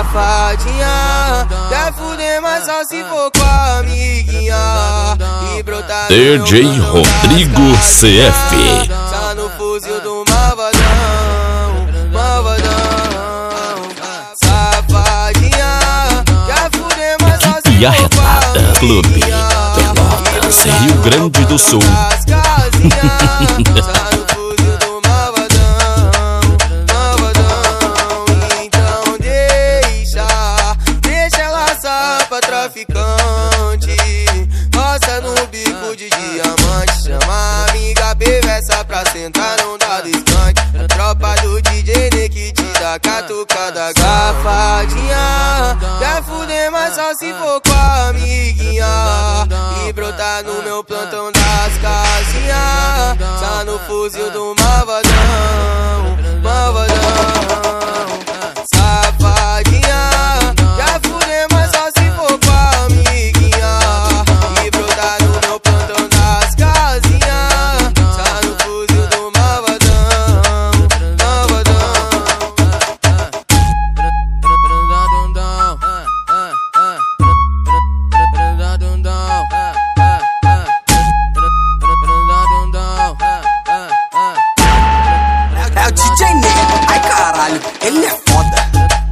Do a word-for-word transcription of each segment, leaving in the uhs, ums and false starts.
Safadinha, quer fuder, mas só se for com a amiguinha. E brotar D J Rodrigo C F. Tá no fuzil do malvadão, malvadão. Safadinha, quer fuder, mas só se E for com a arretada, amiguinha. Clube Pelotas, Rio Grande do Sul. Traficante, roça no bico de diamante. Chama a amiga perversa pra sentar num dado skunk. A tropa do D J Ney que te dá catucada. Safadinha, quer fuder, mas só se for com a amiguinha. E brotar no meu plantão das casinhas. Tá no fuzil do malvadão, malvadão. Safadinha, quer fuder, mas só se for com a amiguinha. E brotar no meu plantão das casinhas. Tá no fuzil do malvadão, malvadão. É o D J Ney, ai caralho, ele é foda.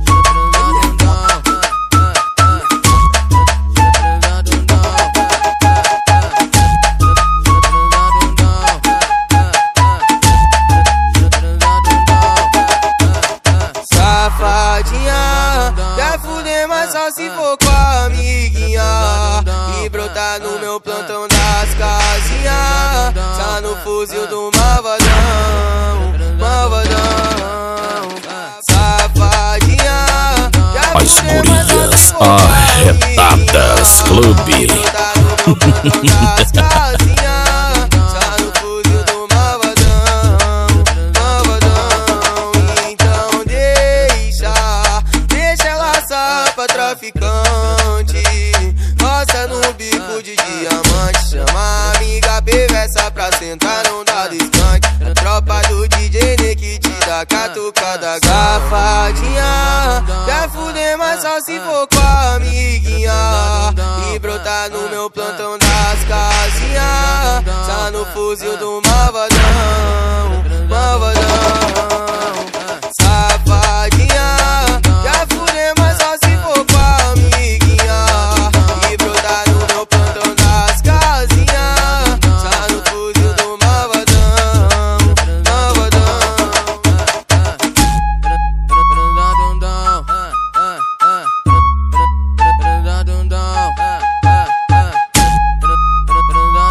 Safadinha, quer fuder, mas só se for com a amiguinha. E brotar no meu plantão das casinhas. Tá no fuzil do malvadão, malvadão. Safadinha, quer As fuder, mas só gurias se for com a arretadas, Clube. amiguinha. E brotar no meu plantão das casinhas. Tá no fuzil do malvadão, malvadão. Então deixa, deixa ela assar pra traficante. Roça no bico de diamante. Chama a amiga perversa pra sentar num dado skunk. A tropa do D J Ney que te dá catucada. Safadinha, quer fuder, mas só se for com a amiguinha. E brotar no meu plantão das casinhas. Tá no fuzil do malvadão, malvadão. Safadinha, quer fuder, mas só se for com a amiguinha. E brotar no meu plantão das casinhas. Tá no fuzil do malvadão, malvadão.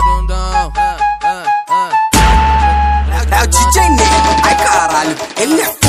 É o D J Ney, ai caralho, ele é foda.